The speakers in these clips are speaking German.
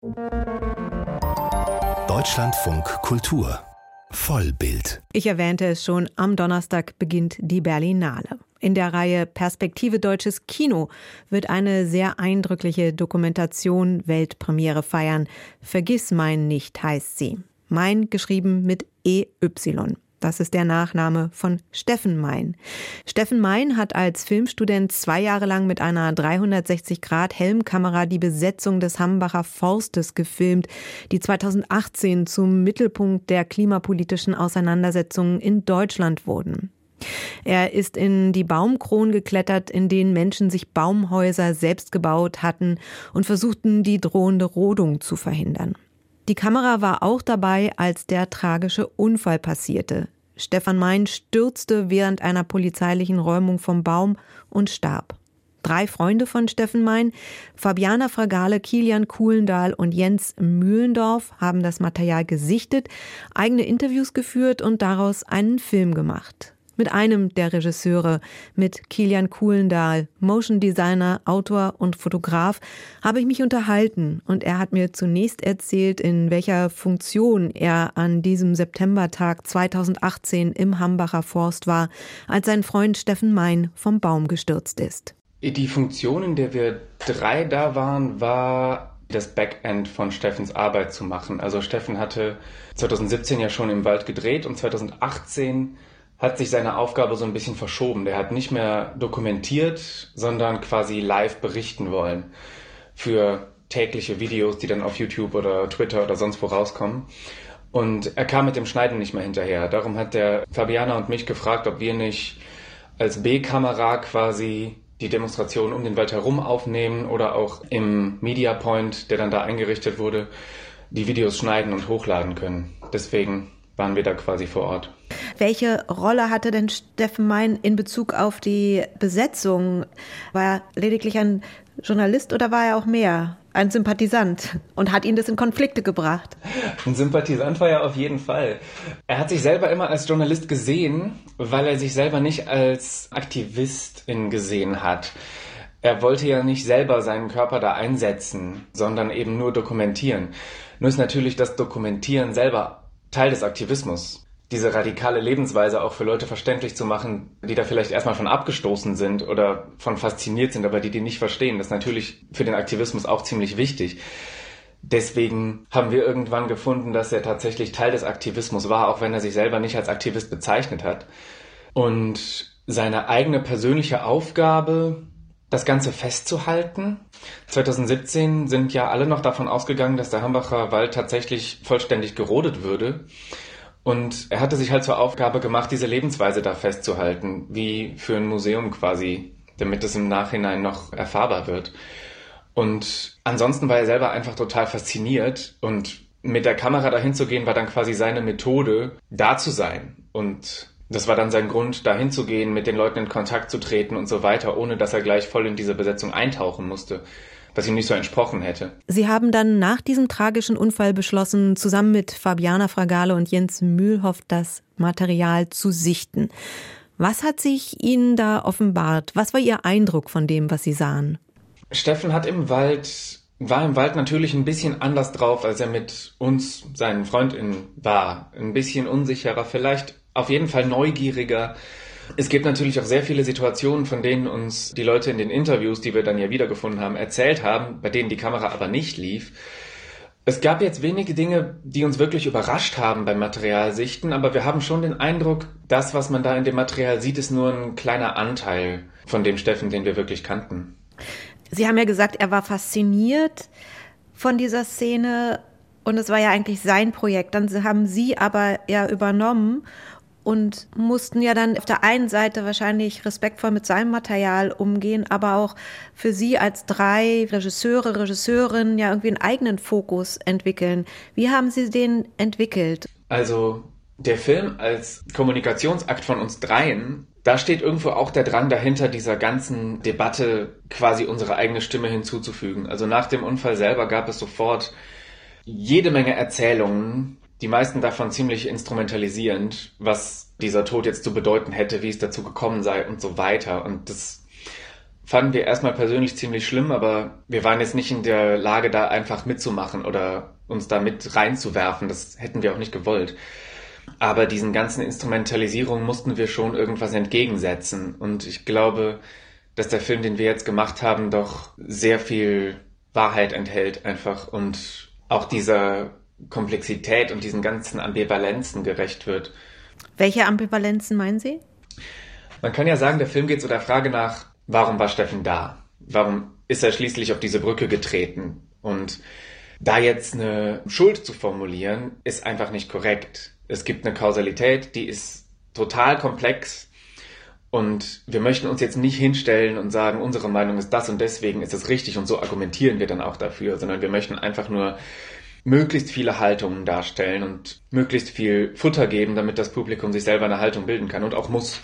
Deutschlandfunk Kultur Vollbild. Ich erwähnte es schon, am Donnerstag beginnt die Berlinale. In der Reihe Perspektive Deutsches Kino wird eine sehr eindrückliche Dokumentation Weltpremiere feiern. Vergiss mein nicht heißt sie. Mein geschrieben mit EY. Das ist der Nachname von Steffen Mein. Steffen Mein hat als Filmstudent 2 Jahre lang mit einer 360-Grad-Helmkamera die Besetzung des Hambacher Forstes gefilmt, die 2018 zum Mittelpunkt der klimapolitischen Auseinandersetzungen in Deutschland wurden. Er ist in die Baumkronen geklettert, in denen Menschen sich Baumhäuser selbst gebaut hatten und versuchten, die drohende Rodung zu verhindern. Die Kamera war auch dabei, als der tragische Unfall passierte. Stefan Mein stürzte während einer polizeilichen Räumung vom Baum und starb. 3 Freunde von Steffen Mein, Fabiana Fragale, Kilian Kuhlendahl und Jens Mühlendorf, haben das Material gesichtet, eigene Interviews geführt und daraus einen Film gemacht. Mit einem der Regisseure, mit Kilian Kuhlendahl, Motion Designer, Autor und Fotograf, habe ich mich unterhalten und er hat mir zunächst erzählt, in welcher Funktion er an diesem Septembertag 2018 im Hambacher Forst war, als sein Freund Steffen Mein vom Baum gestürzt ist. Die Funktion, in der wir 3 da waren, war das Backend von Steffens Arbeit zu machen. Also Steffen hatte 2017 ja schon im Wald gedreht und 2018 hat sich seine Aufgabe so ein bisschen verschoben. Der hat nicht mehr dokumentiert, sondern quasi live berichten wollen für tägliche Videos, die dann auf YouTube oder Twitter oder sonst wo rauskommen. Und er kam mit dem Schneiden nicht mehr hinterher. Darum hat der Fabiana und mich gefragt, ob wir nicht als B-Kamera quasi die Demonstration um den Wald herum aufnehmen oder auch im Media Point, der dann da eingerichtet wurde, die Videos schneiden und hochladen können. Deswegen waren wir da quasi vor Ort. Welche Rolle hatte denn Steffen Mein in Bezug auf die Besetzung? War er lediglich ein Journalist oder war er auch mehr? Ein Sympathisant? Und hat ihn das in Konflikte gebracht? Ein Sympathisant war er auf jeden Fall. Er hat sich selber immer als Journalist gesehen, weil er sich selber nicht als Aktivistin gesehen hat. Er wollte ja nicht selber seinen Körper da einsetzen, sondern eben nur dokumentieren. Nur ist natürlich das Dokumentieren selber Teil des Aktivismus. Diese radikale Lebensweise auch für Leute verständlich zu machen, die da vielleicht erstmal von abgestoßen sind oder von fasziniert sind, aber die nicht verstehen. Das ist natürlich für den Aktivismus auch ziemlich wichtig. Deswegen haben wir irgendwann gefunden, dass er tatsächlich Teil des Aktivismus war, auch wenn er sich selber nicht als Aktivist bezeichnet hat. Und seine eigene persönliche Aufgabe, das Ganze festzuhalten. 2017 sind ja alle noch davon ausgegangen, dass der Hambacher Wald tatsächlich vollständig gerodet würde. Und er hatte sich halt zur Aufgabe gemacht, diese Lebensweise da festzuhalten, wie für ein Museum quasi, damit es im Nachhinein noch erfahrbar wird. Und ansonsten war er selber einfach total fasziniert und mit der Kamera dahin zu gehen, war dann quasi seine Methode, da zu sein. Und das war dann sein Grund, dahin zu gehen, mit den Leuten in Kontakt zu treten und so weiter, ohne dass er gleich voll in diese Besetzung eintauchen musste, was ihm nicht so entsprochen hätte. Sie haben dann nach diesem tragischen Unfall beschlossen, zusammen mit Fabiana Fragale und Jens Mühlhoff das Material zu sichten. Was hat sich Ihnen da offenbart? Was war Ihr Eindruck von dem, was Sie sahen? Steffen war im Wald natürlich ein bisschen anders drauf, als er mit uns, seinen FreundInnen, war. Ein bisschen unsicherer, vielleicht auf jeden Fall neugieriger. Es gibt natürlich auch sehr viele Situationen, von denen uns die Leute in den Interviews, die wir dann ja wiedergefunden haben, erzählt haben, bei denen die Kamera aber nicht lief. Es gab jetzt wenige Dinge, die uns wirklich überrascht haben beim Materialsichten, aber wir haben schon den Eindruck, das, was man da in dem Material sieht, ist nur ein kleiner Anteil von dem Steffen, den wir wirklich kannten. Sie haben ja gesagt, er war fasziniert von dieser Szene und es war ja eigentlich sein Projekt. Dann haben Sie aber ja übernommen und mussten ja dann auf der einen Seite wahrscheinlich respektvoll mit seinem Material umgehen, aber auch für Sie als 3 Regisseure, Regisseurinnen ja irgendwie einen eigenen Fokus entwickeln. Wie haben Sie den entwickelt? Also der Film als Kommunikationsakt von uns 3, da steht irgendwo auch der Drang dahinter, dieser ganzen Debatte quasi unsere eigene Stimme hinzuzufügen. Also nach dem Unfall selber gab es sofort jede Menge Erzählungen, die meisten davon ziemlich instrumentalisierend, was dieser Tod jetzt zu bedeuten hätte, wie es dazu gekommen sei und so weiter. Und das fanden wir erstmal persönlich ziemlich schlimm, aber wir waren jetzt nicht in der Lage, da einfach mitzumachen oder uns da mit reinzuwerfen. Das hätten wir auch nicht gewollt. Aber diesen ganzen Instrumentalisierungen mussten wir schon irgendwas entgegensetzen. Und ich glaube, dass der Film, den wir jetzt gemacht haben, doch sehr viel Wahrheit enthält einfach und auch dieser Komplexität und diesen ganzen Ambivalenzen gerecht wird. Welche Ambivalenzen meinen Sie? Man kann ja sagen, der Film geht so der Frage nach, warum war Steffen da? Warum ist er schließlich auf diese Brücke getreten? Und da jetzt eine Schuld zu formulieren, ist einfach nicht korrekt. Es gibt eine Kausalität, die ist total komplex. Und wir möchten uns jetzt nicht hinstellen und sagen, unsere Meinung ist das und deswegen ist es richtig und so argumentieren wir dann auch dafür, sondern wir möchten einfach nur möglichst viele Haltungen darstellen und möglichst viel Futter geben, damit das Publikum sich selber eine Haltung bilden kann und auch muss.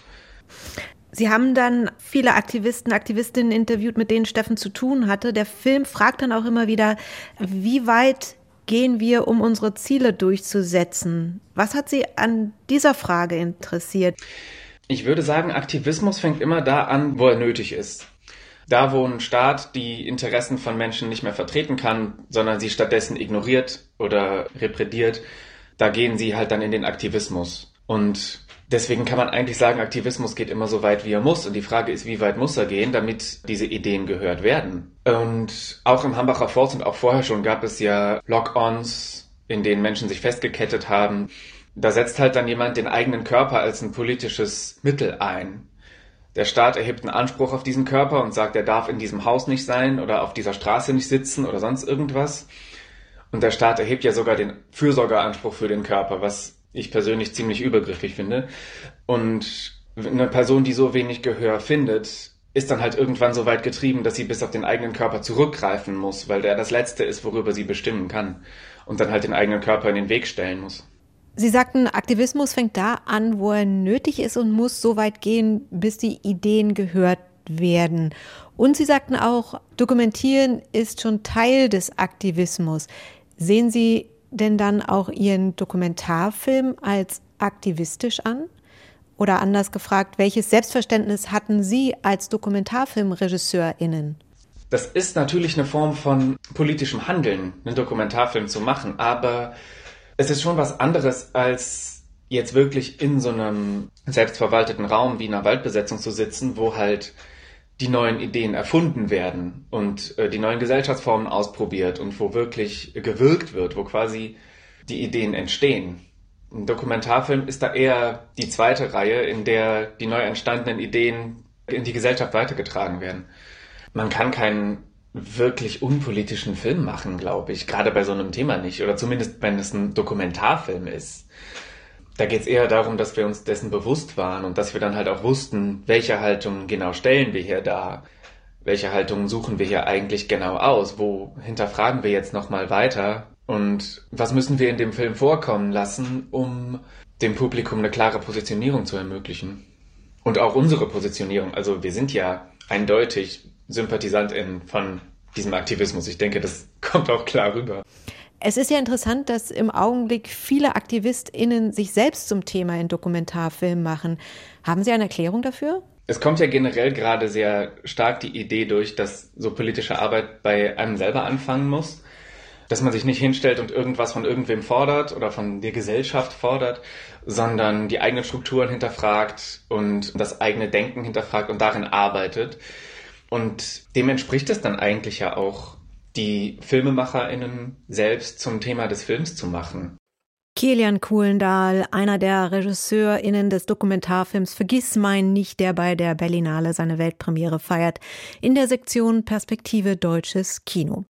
Sie haben dann viele Aktivisten, Aktivistinnen interviewt, mit denen Steffen zu tun hatte. Der Film fragt dann auch immer wieder, wie weit gehen wir, um unsere Ziele durchzusetzen? Was hat Sie an dieser Frage interessiert? Ich würde sagen, Aktivismus fängt immer da an, wo er nötig ist. Da, wo ein Staat die Interessen von Menschen nicht mehr vertreten kann, sondern sie stattdessen ignoriert oder repressiert, da gehen sie halt dann in den Aktivismus. Und deswegen kann man eigentlich sagen, Aktivismus geht immer so weit, wie er muss. Und die Frage ist, wie weit muss er gehen, damit diese Ideen gehört werden? Und auch im Hambacher Forst und auch vorher schon gab es ja Lock-ons, in denen Menschen sich festgekettet haben. Da setzt halt dann jemand den eigenen Körper als ein politisches Mittel ein. Der Staat erhebt einen Anspruch auf diesen Körper und sagt, er darf in diesem Haus nicht sein oder auf dieser Straße nicht sitzen oder sonst irgendwas. Und der Staat erhebt ja sogar den Fürsorgeanspruch für den Körper, was ich persönlich ziemlich übergriffig finde. Und eine Person, die so wenig Gehör findet, ist dann halt irgendwann so weit getrieben, dass sie bis auf den eigenen Körper zurückgreifen muss, weil der das Letzte ist, worüber sie bestimmen kann. Und dann halt den eigenen Körper in den Weg stellen muss. Sie sagten, Aktivismus fängt da an, wo er nötig ist und muss so weit gehen, bis die Ideen gehört werden. Und Sie sagten auch, Dokumentieren ist schon Teil des Aktivismus. Sehen Sie denn dann auch Ihren Dokumentarfilm als aktivistisch an? Oder anders gefragt, welches Selbstverständnis hatten Sie als DokumentarfilmregisseurInnen? Das ist natürlich eine Form von politischem Handeln, einen Dokumentarfilm zu machen, aber es ist schon was anderes, als jetzt wirklich in so einem selbstverwalteten Raum wie einer Waldbesetzung zu sitzen, wo halt die neuen Ideen erfunden werden und die neuen Gesellschaftsformen ausprobiert und wo wirklich gewirkt wird, wo quasi die Ideen entstehen. Ein Dokumentarfilm ist da eher die zweite Reihe, in der die neu entstandenen Ideen in die Gesellschaft weitergetragen werden. Man kann keinen wirklich unpolitischen Film machen, glaube ich, gerade bei so einem Thema nicht, oder zumindest wenn es ein Dokumentarfilm ist. Da geht es eher darum, dass wir uns dessen bewusst waren und dass wir dann halt auch wussten, welche Haltungen genau stellen wir hier dar, welche Haltungen suchen wir hier eigentlich genau aus, wo hinterfragen wir jetzt nochmal weiter und was müssen wir in dem Film vorkommen lassen, um dem Publikum eine klare Positionierung zu ermöglichen. Und auch unsere Positionierung, also wir sind ja eindeutig SympathisantInnen von diesem Aktivismus. Ich denke, das kommt auch klar rüber. Es ist ja interessant, dass im Augenblick viele AktivistInnen sich selbst zum Thema in Dokumentarfilmen machen. Haben Sie eine Erklärung dafür? Es kommt ja generell gerade sehr stark die Idee durch, dass so politische Arbeit bei einem selber anfangen muss. Dass man sich nicht hinstellt und irgendwas von irgendwem fordert oder von der Gesellschaft fordert, sondern die eigenen Strukturen hinterfragt und das eigene Denken hinterfragt und darin arbeitet. Und dem entspricht es dann eigentlich ja auch, die FilmemacherInnen selbst zum Thema des Films zu machen. Kilian Kulendahl, einer der RegisseurInnen des Dokumentarfilms Vergissmein nicht, der bei der Berlinale seine Weltpremiere feiert, in der Sektion Perspektive Deutsches Kino.